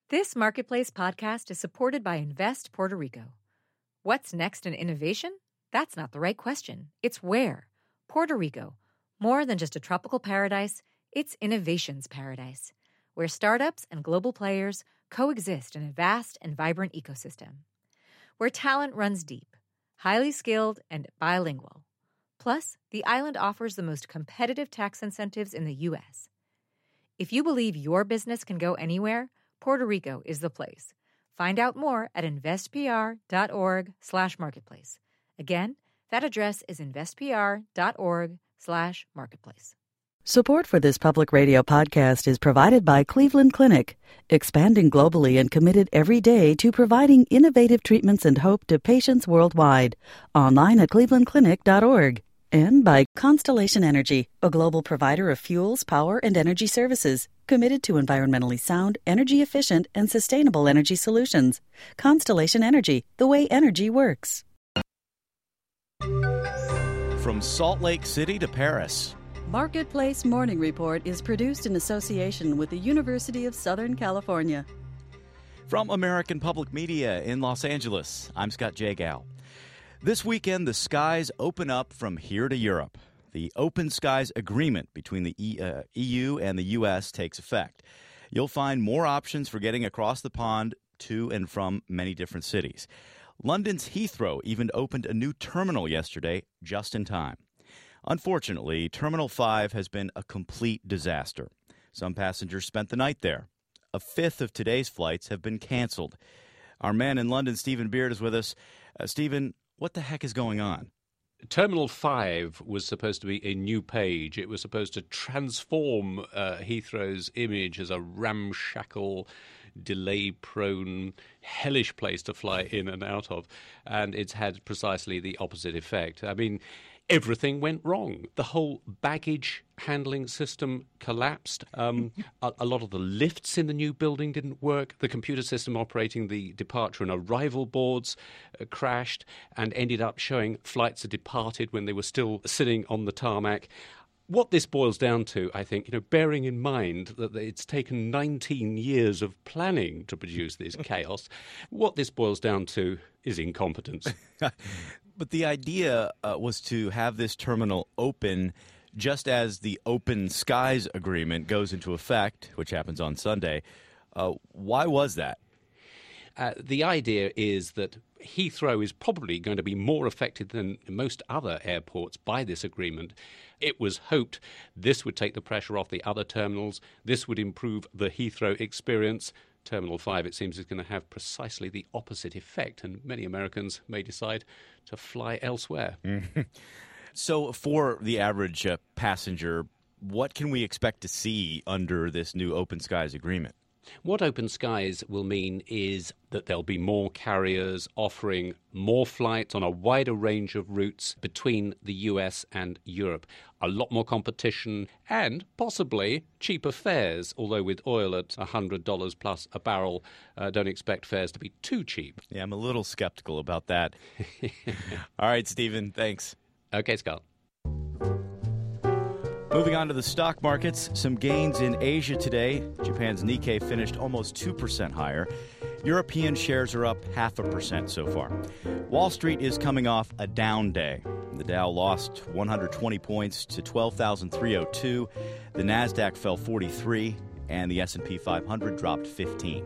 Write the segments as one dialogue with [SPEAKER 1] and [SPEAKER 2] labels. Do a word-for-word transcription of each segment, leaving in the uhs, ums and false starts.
[SPEAKER 1] This Marketplace podcast is supported by Invest Puerto Rico. What's next in innovation? That's not the right question. It's where. Puerto Rico. More than just a tropical paradise, it's innovation's paradise, where startups and global players coexist in a vast and vibrant ecosystem. Where talent runs deep, highly skilled, and bilingual. Plus, the island offers the most competitive tax incentives in the U S. If you believe your business can go anywhere, Puerto Rico is the place. Find out more at investpr.org slash marketplace. Again, that address is investpr.org slash marketplace.
[SPEAKER 2] Support for this public radio podcast is provided by Cleveland Clinic, expanding globally and committed every day to providing innovative treatments and hope to patients worldwide. Online at cleveland clinic dot org. And by Constellation Energy, a global provider of fuels, power, and energy services, committed to environmentally sound, energy-efficient, and sustainable energy solutions. Constellation Energy, the way energy works.
[SPEAKER 3] From Salt Lake City to Paris.
[SPEAKER 2] Marketplace Morning Report is produced in association with the University of Southern California.
[SPEAKER 3] From American Public Media in Los Angeles, I'm Scott Jagow. This weekend, the skies open up from here to Europe. The Open Skies Agreement between the E U and the U S takes effect. You'll find more options for getting across the pond to and from many different cities. London's Heathrow even opened a new terminal yesterday, just in time. Unfortunately, Terminal five has been a complete disaster. Some passengers spent the night there. A fifth of today's flights have been canceled. Our man in London, Stephen Beard, is with us. Uh, Stephen, what the heck is going on?
[SPEAKER 4] Terminal five was supposed to be a new page. It was supposed to transform uh, Heathrow's image as a ramshackle, delay-prone, hellish place to fly in and out of. And it's had precisely the opposite effect. I mean, everything went wrong. The whole baggage handling system collapsed. Um, a, a lot of the lifts in the new building didn't work. The computer system operating the departure and arrival boards uh, crashed and ended up showing flights had departed when they were still sitting on the tarmac. What this boils down to, I think, you know, bearing in mind that it's taken nineteen years of planning to produce this chaos, what this boils down to is incompetence.
[SPEAKER 3] But the idea uh, was to have this terminal open just as the Open Skies Agreement goes into effect, which happens on Sunday. Uh, why was that?
[SPEAKER 4] Uh, the idea is that Heathrow is probably going to be more affected than most other airports by this agreement. It was hoped this would take the pressure off the other terminals. This would improve the Heathrow experience. Terminal five, it seems, is going to have precisely the opposite effect, and many Americans may decide to fly elsewhere.
[SPEAKER 3] Mm-hmm. So for the average uh, passenger, what can we expect to see under this new Open Skies Agreement?
[SPEAKER 4] What Open Skies will mean is that there'll be more carriers offering more flights on a wider range of routes between the U S and Europe. A lot more competition and possibly cheaper fares, although with oil at one hundred dollars plus a barrel, uh, don't expect fares to be too cheap.
[SPEAKER 3] Yeah, I'm a little skeptical about that. All right, Stephen, thanks.
[SPEAKER 4] Okay, Scott.
[SPEAKER 3] Moving on to the stock markets, some gains in Asia today. Japan's Nikkei finished almost two percent higher. European shares are up half a percent so far. Wall Street is coming off a down day. The Dow lost one hundred twenty points to twelve thousand three hundred two. The Nasdaq fell forty-three, and the S and P five hundred dropped fifteen.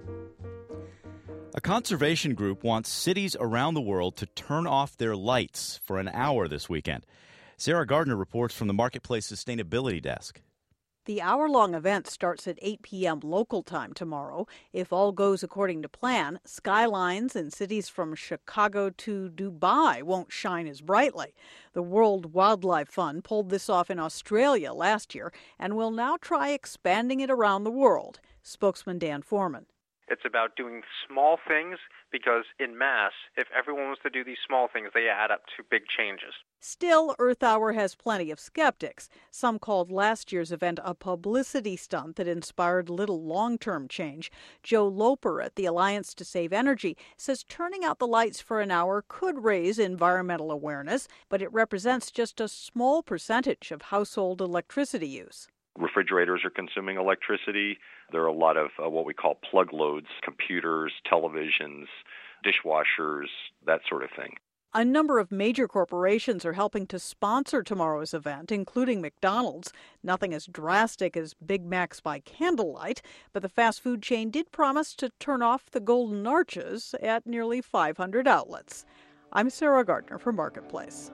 [SPEAKER 3] A conservation group wants cities around the world to turn off their lights for an hour this weekend. Sarah Gardner reports from the Marketplace Sustainability Desk.
[SPEAKER 5] The hour-long event starts at eight p.m. local time tomorrow. If all goes according to plan, skylines in cities from Chicago to Dubai won't shine as brightly. The World Wildlife Fund pulled this off in Australia last year and will now try expanding it around the world. Spokesman Dan Foreman.
[SPEAKER 6] It's about doing small things because, in mass, if everyone was to do these small things, they add up to big changes.
[SPEAKER 5] Still, Earth Hour has plenty of skeptics. Some called last year's event a publicity stunt that inspired little long-term change. Joe Loper at the Alliance to Save Energy says turning out the lights for an hour could raise environmental awareness, but it represents just a small percentage of household electricity use.
[SPEAKER 7] Refrigerators are consuming electricity. There are a lot of uh, what we call plug loads, computers, televisions, dishwashers, that sort of thing.
[SPEAKER 5] A number of major corporations are helping to sponsor tomorrow's event, including McDonald's. Nothing as drastic as Big Macs by candlelight, but the fast food chain did promise to turn off the golden arches at nearly five hundred outlets. I'm Sarah Gardner for Marketplace.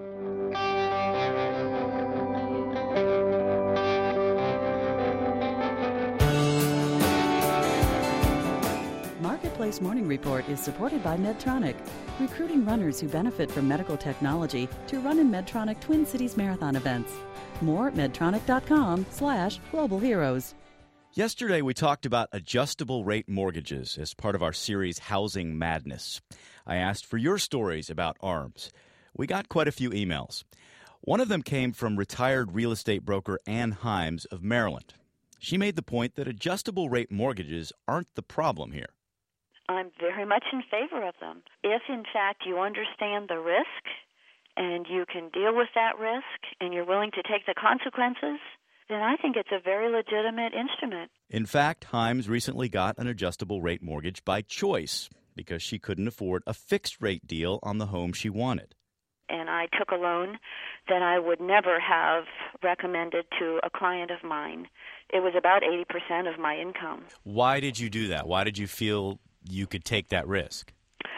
[SPEAKER 2] Marketplace Morning Report is supported by Medtronic, recruiting runners who benefit from medical technology to run in Medtronic Twin Cities Marathon events. More at medtronic.com slash global heroes.
[SPEAKER 3] Yesterday, we talked about adjustable rate mortgages as part of our series Housing Madness. I asked for your stories about ARMs. We got quite a few emails. One of them came from retired real estate broker Ann Himes of Maryland. She made the point that adjustable rate mortgages aren't the problem here.
[SPEAKER 8] I'm very much in favor of them. If, in fact, you understand the risk and you can deal with that risk and you're willing to take the consequences, then I think it's a very legitimate instrument.
[SPEAKER 3] In fact, Himes recently got an adjustable rate mortgage by choice because she couldn't afford a fixed rate deal on the home she wanted.
[SPEAKER 8] And I took a loan that I would never have recommended to a client of mine. It was about eighty percent of my income.
[SPEAKER 3] Why did you do that? Why did you feel you could take that risk?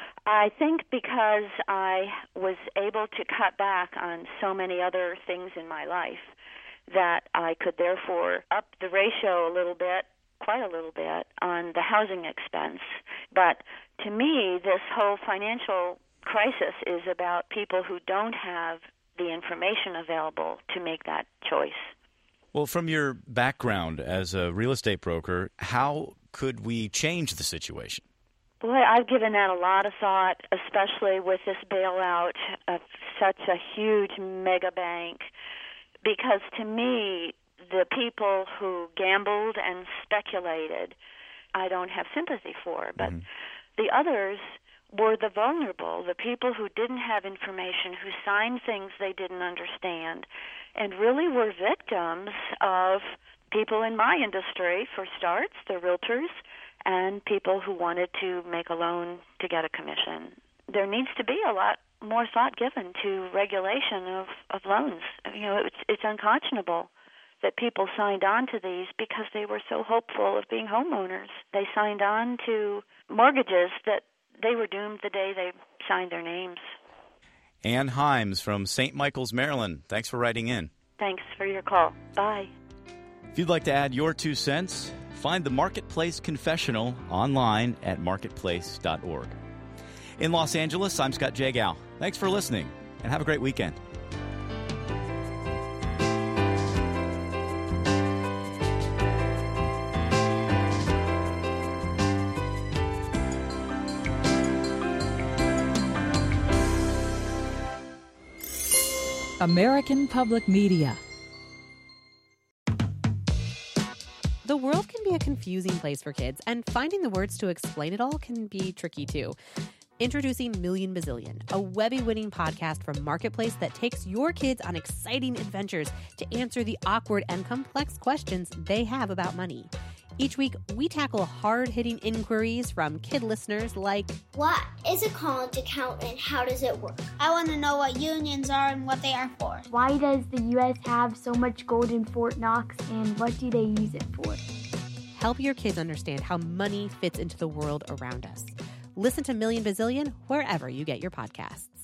[SPEAKER 8] I think because I was able to cut back on so many other things in my life that I could therefore up the ratio a little bit, quite a little bit, on the housing expense. But to me, this whole financial crisis is about people who don't have the information available to make that choice.
[SPEAKER 3] Well, from your background as a real estate broker, how could we change the situation?
[SPEAKER 8] Boy, I've given that a lot of thought, especially with this bailout of such a huge mega bank, because to me, the people who gambled and speculated, I don't have sympathy for. But mm-hmm. the others were the vulnerable, the people who didn't have information, who signed things they didn't understand, and really were victims of people in my industry, for starts, the realtors, and people who wanted to make a loan to get a commission. There needs to be a lot more thought given to regulation of, of loans. You know, it's, it's unconscionable that people signed on to these because they were so hopeful of being homeowners. They signed on to mortgages that they were doomed the day they signed their names.
[SPEAKER 3] Ann Himes from Saint Michael's, Maryland. Thanks for writing in.
[SPEAKER 8] Thanks for your call. Bye.
[SPEAKER 3] If you'd like to add your two cents, find the Marketplace Confessional online at marketplace dot org. In Los Angeles, I'm Scott Jagow. Thanks for listening, and have a great weekend.
[SPEAKER 9] American Public Media.
[SPEAKER 10] The world can be a confusing place for kids, and finding the words to explain it all can be tricky too. Introducing Million Bazillion, a Webby-winning podcast from Marketplace that takes your kids on exciting adventures to answer the awkward and complex questions they have about money. Each week, we tackle hard-hitting inquiries from kid listeners like,
[SPEAKER 11] what is a college account and how does it work? I want to know what unions are and what they are for.
[SPEAKER 12] Why does the U S have so much gold in Fort Knox and what do they use it for?
[SPEAKER 10] Help your kids understand how money fits into the world around us. Listen to Million Bazillion wherever you get your podcasts.